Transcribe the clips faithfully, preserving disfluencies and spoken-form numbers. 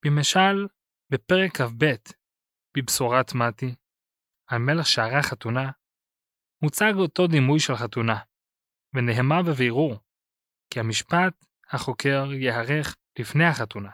במשל, בפרק כ"ב, בבשורת מתי, על מלך שערך חתונה, מוצג אותו דימוי של חתונה, ונאמר בבירור, כי המשפט החוקר יערך לפני החתונה.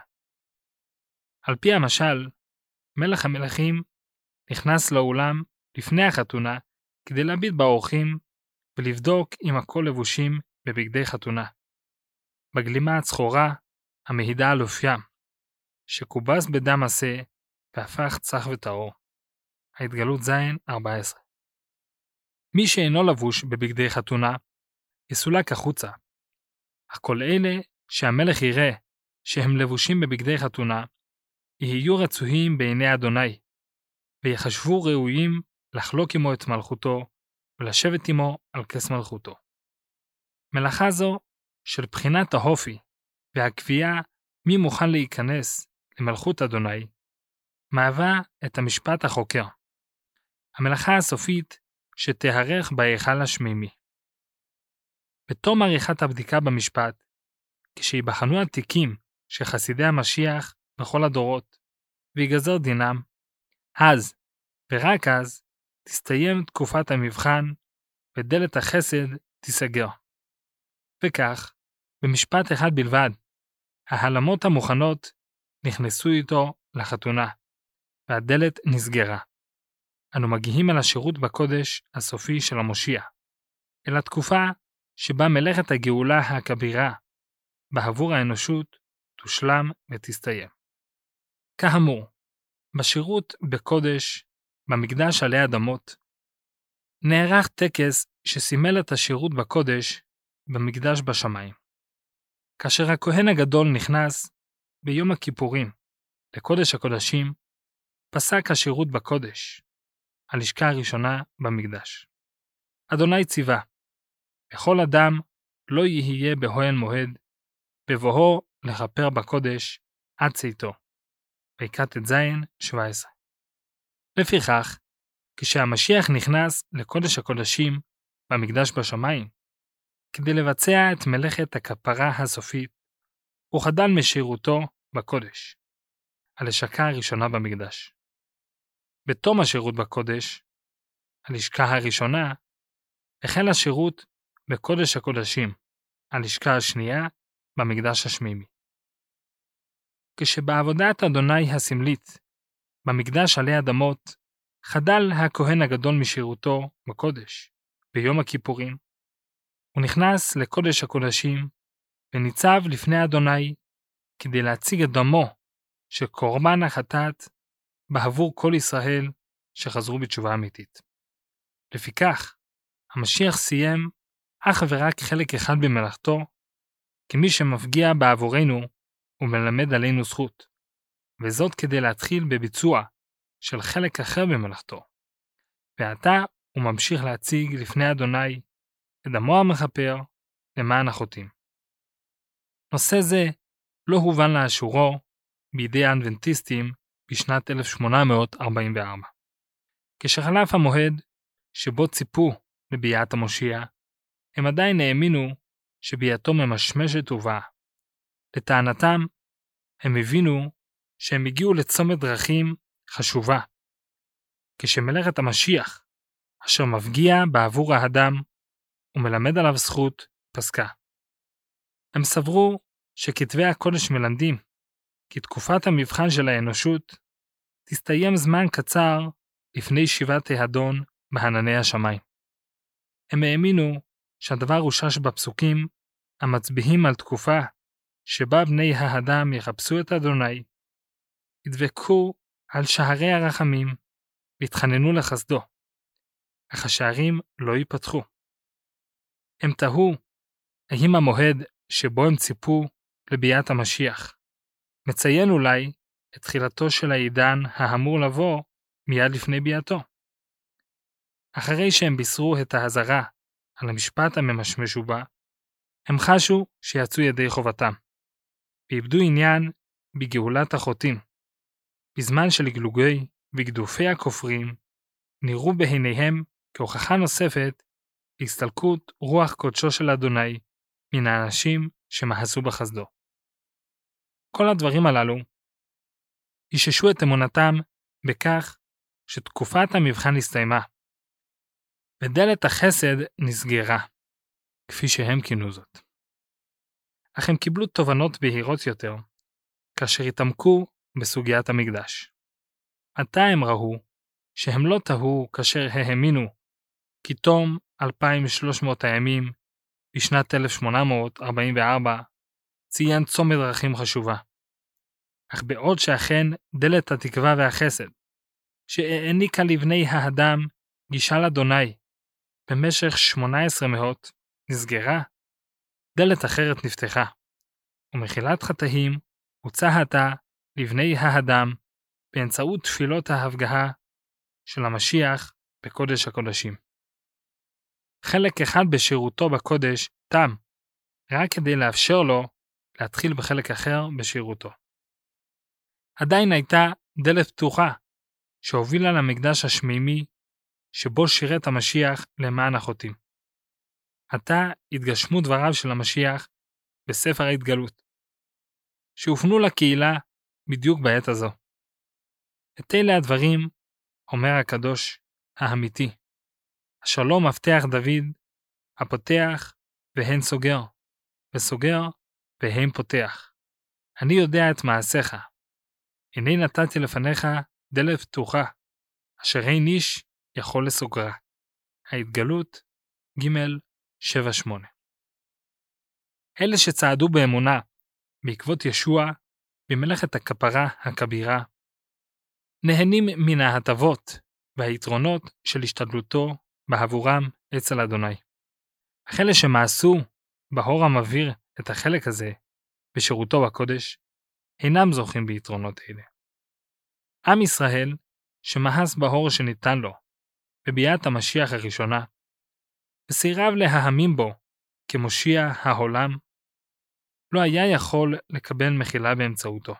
על פי המשל, מלך המלכים נכנס לאולם לפני החתונה כדי להביט באורחים ולבדוק אם הכל לבושים בבגדי חתונה. בגלימה הצחורה המעידה על אופיים, שקובס בדם עשה והפך צח וטהור. ההתגלות זין ארבע עשרה. מי שאינו לבוש בבגדי חתונה יסולק החוצה, אך כל אלה שהמלך יראה שהם לבושים בבגדי חתונה יהיו רצויים בעיני אדוני, ויחשבו ראויים לחלוק עמו את מלכותו ולשבת עמו על כס מלכותו. מלאכה זו של בחינת האופי והקביעה מי מוכן להיכנס למלכות אדוני, מהווה את המשפט החוקר, המלאכה הסופית שתיערך בהיכל השמימי. בתום עריכת הבדיקה במשפט, כשיבחנו התיקים של חסידי המשיח בכל הדורות, ויגזר דינם, אז, ורק אז, תסתיים תקופת המבחן, ודלת החסד תיסגר. וכך, במשפט אחד בלבד, ההלמות המוכנות נכנסו איתו לחתונה, והדלת נסגרה. אנו מגיעים אל השירות בקודש הסופי של המושיע, אל התקופה שבה מלאכת הגאולה הכבירה, בעבור האנושות, תושלם ותסתיים. כאמור, בשירות בקודש, במקדש עלי אדמות, נערך טקס שסימל את השירות בקודש במקדש בשמיים. כאשר הכהן הגדול נכנס ביום הכיפורים לקודש הקודשים, פסק השירות בקודש, הלשכה הראשונה במקדש. אדוני ציווה, וכל אדם לא יהיה באוהל מועד, בבואו לכפר בקודש עד צאתו. ויקרא ט"ז שבע עשרה. לפיכך, כשהמשיח נכנס לקודש הקודשים במקדש בשמיים, כדי לבצע את מלאכת הכפרה הסופית, הוא חדל משירותו בקודש, הלשכה הראשונה במקדש. בתום השירות בקודש, הלשכה הראשונה, החל השירות בקודש הקודשים, הלשכה השנייה במקדש השמימי. כשבעבודת אדוני הסמלית, במקדש עלי אדמות, חדל הכהן הגדול משירותו בקודש, ביום הכיפורים, הוא נכנס לקודש הקודשים, וניצב לפני אדוני, כדי להציג את דמו של קורבן החטאת, בעבור כל ישראל שחזרו בתשובה אמיתית. לפיכך, המשיח סיים אך ורק חלק אחד במלאכתו, כמי שמפגיע בעבורנו ומלמד עלינו זכות, וזאת כדי להתחיל בביצוע של חלק אחר במלאכתו. ועתה הוא ממשיך להציג לפני אדוני את דמו המכפר למען החוטאים. נושא זה לא הובן לאשורו בידי האדוונטיסטים בשנת אלף שמונה מאות ארבעים וארבע. כשחלף המועד שבו ציפו לביאת המושיע, הם עדיין האמינו שביאתו ממשמשת ובאה. לטענתם, הם הבינו שהם הגיעו לצומת דרכים חשובה, כשמלאכת המשיח, אשר מפגיע בעבור האדם ומלמד עליו זכות, פסקה. הם סברו שכתבי הקודש מלמדים כי תקופת המבחן של האנושות תסתיים זמן קצר לפני שיבת האדון בענני השמיים. הם האמינו שהדבר רושש בפסוקים המצביעים על תקופה שבה בני האדם יחפשו את אדוני, ידבקו על שערי הרחמים והתחננו לחסדו, אך השערים לא ייפתחו. הם תהו האם המועד שבו הם ציפו לביאת המשיח מציין אולי את תחילתו של העידן האמור לבוא מיד לפני ביאתו. אחרי שהם בישרו את ההזרה על המשפט הממשמש ובא, הם חשו שיצאו ידי חובתם, ואיבדו עניין בגאולת החוטאים. בזמן של גלוגי וגדופי הכופרים נראו בעיניהם כהוכחה נוספת להסתלקות רוח קודשו של אדוני מן האנשים שמאסו בחסדו. כל הדברים הללו איששו את אמונתם בכך שתקופת המבחן הסתיימה, ודלת החסד נסגרה, כפי שהם כינו זאת. אך הם קיבלו תובנות בהירות יותר, כאשר התעמקו בסוגיית המקדש. עתה הם ראו שהם לא טעו כאשר האמינו כי תום אלפיים ושלוש מאות הימים בשנת אלף שמונה מאות ארבעים וארבע ציין צומת דרכים חשובה. אך בעוד שאכן דלת התקווה והחסד, שהעניקה לבני האדם גישה לאדוני במשך שמונה עשרה מאות, נסגרה, דלת אחרת נפתחה, ומחילת חטאים הוצא עתה לבני האדם באמצעות תפילות ההפגעה של המשיח בקודש הקודשים. חלק אחד בשירותו בקודש תם, רק כדי לאפשר לו להתחיל בחלק אחר בשירותו. עדיין הייתה דלת פתוחה שהובילה למקדש השמימי שבו שירת המשיח למען החוטאים. עתה התגשמו דבריו של המשיח בספר ההתגלות, שהופנו לקהילה בדיוק בעת הזו. את אלה הדברים אומר הקדוש האמיתי, השלום מבטח דוד, הפותח והן סוגר, וסוגר והן פותח. אני יודע את מעשיך. הנה נתתי לפניך דלת פתוחה, אשר אין איש יכול לסוגרה. ההתגלות ג' שבע שמונה. אלה שצעדו באמונה בעקבות ישוע במלאכת הכפרה הכבירה, נהנים מן ההטבות והיתרונות של השתדלותו בעבורם אצל אדוני. אך אלה שמעשו בהור המבהיר את החלק הזה בשירותו בקודש, אינם זוכים ביתרונות אלה. עם ישראל, שמאס בהור שניתן לו בביאת המשיח הראשונה, וסירב להאמין בו כמושיע העולם, לא היה יכול לקבל מחילה באמצעותו.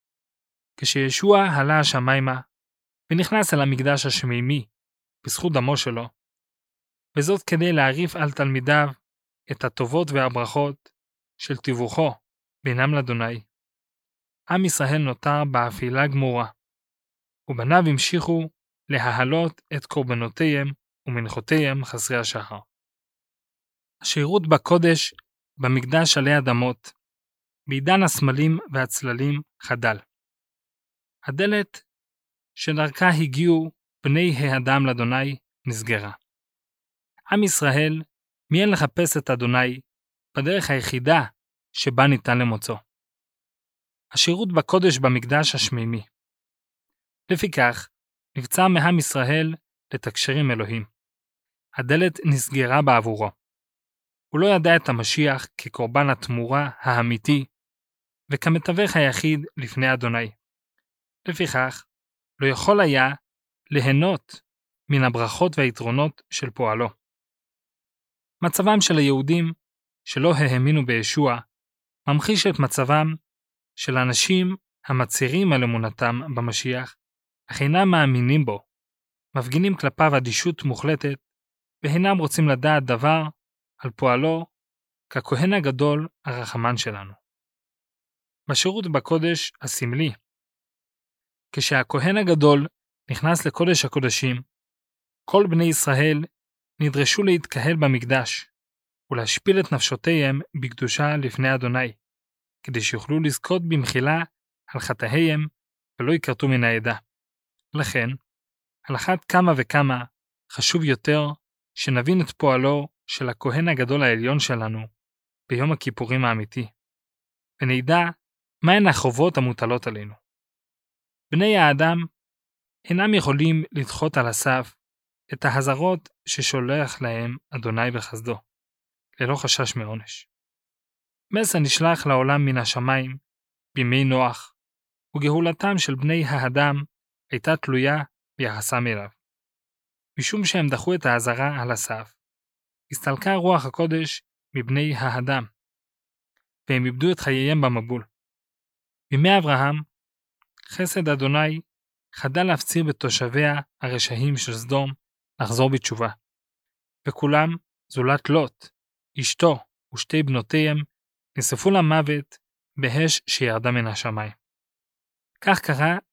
כשישוע עלה השמיימה ונכנס אל המקדש השמימי בזכות דמו שלו, וזאת כדי להעריף על תלמידיו את הטובות והברכות של תיווכו בינם לאדוני, עם ישראל נותר באפילה גמורה, ובניו המשיכו להעלות את קורבנותיהם ומנחותיהם חסרי השחר. השירות בקודש במקדש עלי אדמות, בעידן הסמלים והצללים חדל. הדלת שדרכה הגיעו בני האדם לאדוני נסגרה. עם ישראל מיהר לחפש את אדוני בדרך היחידה שבה ניתן למוצאו. השירות בקודש במקדש השמימי. לפיכך, נבצר מעם ישראל לתקשר עם אלוהים. הדלת נסגרה בעבורו. הוא לא ידע את המשיח כקורבן התמורה האמיתי, וכמתווך היחיד לפני אדוני. לפיכך, לא יכול היה ליהנות מן הברכות והיתרונות של פועלו. מצבם של היהודים שלא האמינו בישוע, ממחיש את מצבם של אנשים המצהירים על אמונתם במשיח, אך אינם מאמינים בו, מפגינים כלפיו אדישות מוחלטת, והינם רוצים לדעת דבר על פועלו ככהן הגדול הרחמן שלנו. בשירות בקודש הסמלי, כשהכהן הגדול נכנס לקודש הקודשים, כל בני ישראל נדרשו להתקהל במקדש ולהשפיל את נפשותיהם בקדושה לפני אדוני, כדי שיוכלו לזכות במחילה על חטאיהם ולא יקרתו מן העדה. לכן, על אחת כמה וכמה חשוב יותר שנבין את פועלו של הכהן הגדול העליון שלנו ביום הכיפורים האמיתי, ונדע מהן החובות המוטלות עלינו. בני האדם אינם יכולים לדחות על הסף את ההזרות ששולח להם אדוני בחסדו, ללא חשש מעונש. מסר נשלח לעולם מן השמיים בימי נוח, וגאולתם של בני האדם הייתה תלויה ביחסם אליו. משום שהם דחו את ההזרה על הסף, הסתלקה רוח הקודש מבני האדם, והם איבדו את חייהם במבול. בימי אברהם, חסד אדוני חדל להפציר בתושביה הרשעים של סדום לחזור בתשובה, וכולם, זולת לוט, אשתו ושתי בנותיהם, נשרפו למוות באש שירדה מן השמיים. כך קרה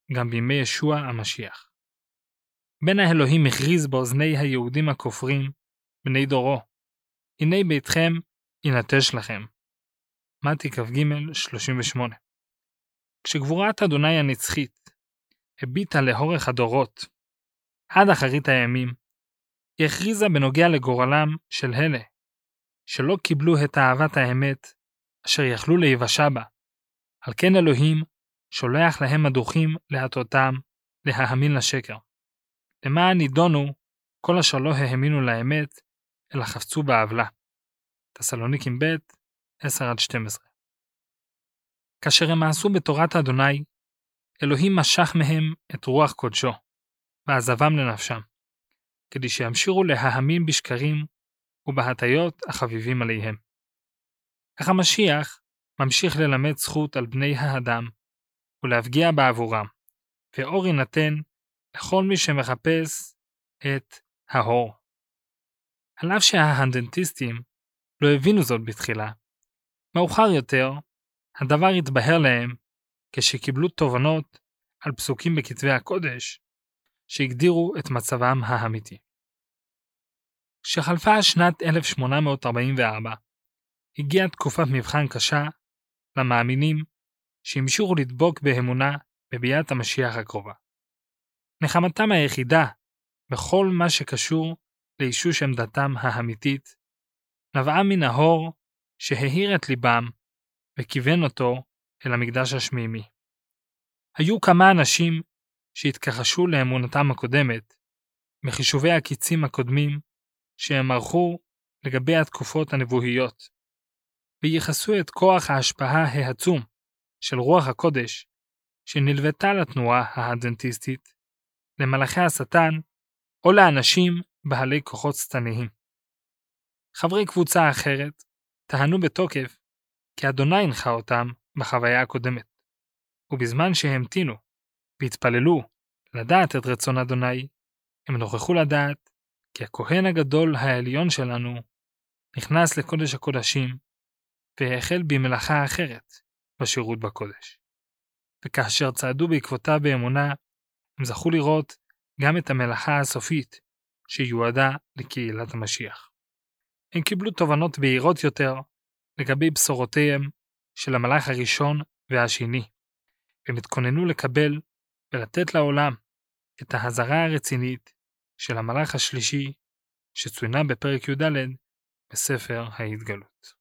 גם בימי ישוע המשיח. בן האלוהים הכריז באוזני היהודים הכופרים, בני דורו, הנה ביתכם ינטש לכם. מתי כ"ג שלושים ושמונה. כשגבורת אדוני הנצחית הביטה לאורך הדורות, עד אחרית הימים, היא הכריזה בנוגע לגורלם של אלה, שלא קיבלו את אהבת האמת, אשר יכלו להיוושע בה. על כן אלוהים שולח להם הדוחים להטותם, להאמין לשקר. למען נידונו כל אשר לא האמינו לאמת, אלא חפצו בעוולה. תסלוניקים ב' עשר עד שתים עשרה. כאשר הם מעשו בתורת אדוני, אלוהים משך מהם את רוח קודשו, ועזבם לנפשם, כדי שימשיכו להאמין בשקרים ובהטיות החביבים עליהם. אך המשיח ממשיך ללמד זכות על בני האדם, ולהפגיע בעבורם, ואור יינתן לכל מי שמחפש את האור. על אף שהאדנטיסטים לא הבינו זאת בתחילה, מאוחר יותר הדבר התבהר להם כשקיבלו תובנות על פסוקים בכתבי הקודש שהגדירו את מצבם האמיתי. כשחלפה שנת אלף שמונה מאות ארבעים וארבע, הגיעה תקופת מבחן קשה למאמינים שהמשיכו לדבוק באמונה בביאת המשיח הקרובה. נחמתם היחידה בכל מה שקשור לאישוש עמדתם האמיתית נבעה מן האור שהאיר את ליבם וכיוון אותו אל המקדש השמימי. היו כמה אנשים שהתכחשו לאמונתם הקודמת מחישובי הקיצים הקודמים שהם ערכו לגבי התקופות הנבואיות, וייחסו את כוח ההשפעה העצום של רוח הקודש שנלוותה לתנועה האדנטיסטית למלאכי השטן או לאנשים בעלי כוחות שטניים. חברי קבוצה אחרת טענו בתוקף כי אדוני הנחה אותם בחוויה הקודמת, ובזמן שהמתינו והתפללו לדעת את רצון אדוני, הם נוכחו לדעת כי הכהן הגדול העליון שלנו נכנס לקודש הקודשים והחל במלאכה אחרת בשירות בקודש. וכאשר צעדו בעקבותיו באמונה, הם זכו לראות גם את המלאכה הסופית שיועדה לקהילת המשיח. הם קיבלו תובנות בהירות יותר לגבי בשורותיהם של המלאך הראשון והשני, והם התכוננו לקבל ולתת לעולם את ההזרה הרצינית של המלאך השלישי שצוינה בפרק י"ד בספר ההתגלות.